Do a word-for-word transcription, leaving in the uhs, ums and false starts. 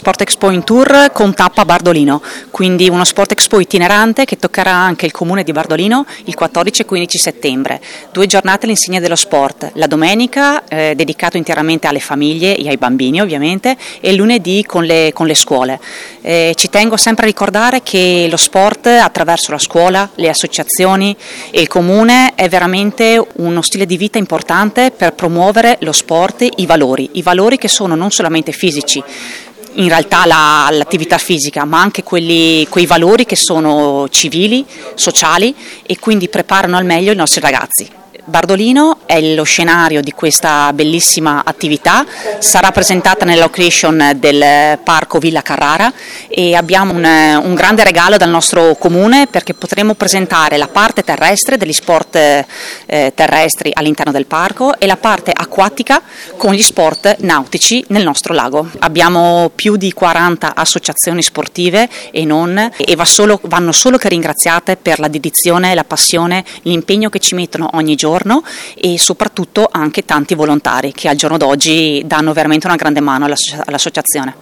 Sport Expo in tour con tappa a Bardolino, quindi uno Sport Expo itinerante che toccherà anche il comune di Bardolino il quattordici e quindici settembre. Due giornate all'insegna dello sport, la domenica eh, dedicato interamente alle famiglie e ai bambini ovviamente, e il lunedì con le, con le scuole. Eh, ci tengo sempre a ricordare che lo sport attraverso la scuola, le associazioni e il comune è veramente uno stile di vita importante per promuovere lo sport, i valori, i valori che sono non solamente fisici, in realtà la, l'attività fisica, ma anche quelli, quei valori che sono civili, sociali e quindi preparano al meglio i nostri ragazzi. Bardolino è lo scenario di questa bellissima attività, sarà presentata nella location del parco Villa Carrara e abbiamo un, un grande regalo dal nostro comune perché potremo presentare la parte terrestre degli sport eh, terrestri all'interno del parco e la parte acquatica con gli sport nautici nel nostro lago. Abbiamo più di quaranta associazioni sportive e non e va solo, vanno solo che ringraziate per la dedizione, la passione, l'impegno che ci mettono ogni giorno e soprattutto anche tanti volontari che al giorno d'oggi danno veramente una grande mano all'associazione.